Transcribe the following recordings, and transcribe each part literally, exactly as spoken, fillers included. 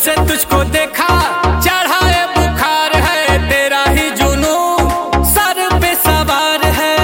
से तुझको देखा चढ़ा है बुखार है, तेरा ही जुनू सर पे सवार है।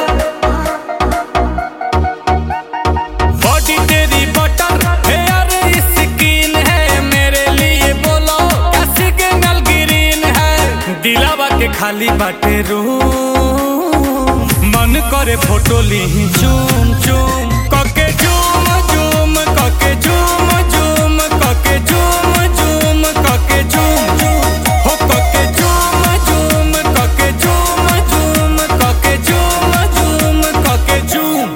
बॉडी तेरी बटर हेयर स्किन है, मेरे लिए बोलो क्या सिग्नल ग्रीन है। दिलावा के खाली बाटे रूम, मन करे फोटो ली चूम चूम कके झूम झूम कके झूम झूम कके झूम झूम कके झूम झूम हो कके झूम झूम कके झूम झूम कके झूम झूम कके झूम।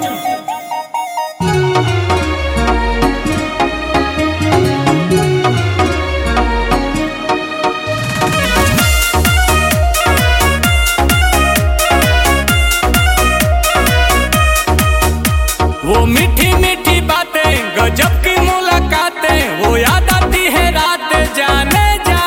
वो मीठी मीठी बातें गजब की मुलाकातें, वो याद आती है रात जाने जा।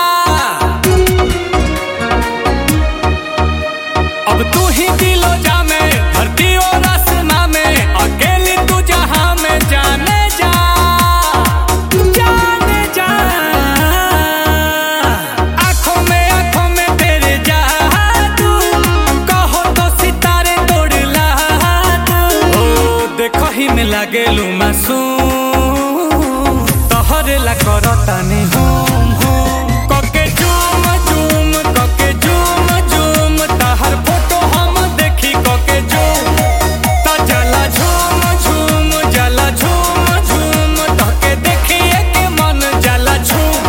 अब तू ही दिलो जा में धरती और आसमां में, अकेली तू जहां में जाने जा जाने जा। आंखों में आंखों में तेरे जादू, कहो तो सितारे तोड़ ला दू। ओ देखो ही में लागेलू मासूम, तोहरे ला करतानी हूम हूम कके झूम झूम कके झूम झूम, तहर फोटो हम देखी कके झूम ता जला झूम झूम जला झूम झूम, तहके देखिए के मन जला झूम।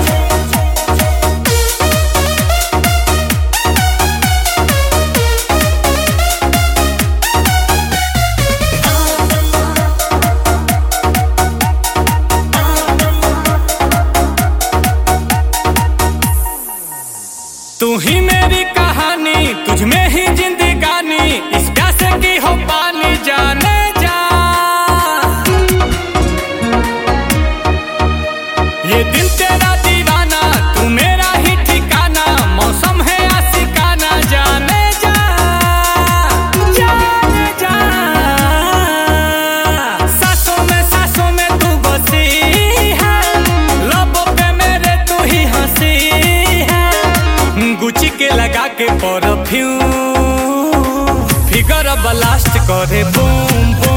तू ही मेरी कहानी, तुझ में ही जिंदगानी, इस प्यासे की हो पानी जाने जा। ये दिल तेरा दीवाना, तू मेरा ही ठिकाना, मौसम है आशिकाना जाने जा जाने जा। सांसों में सांसों में तू बसी है, लबों पे मेरे तू ही हंसी है। गुची के लगा के परफ्यूम, फिगर ब्लास्ट करे बूम बूम।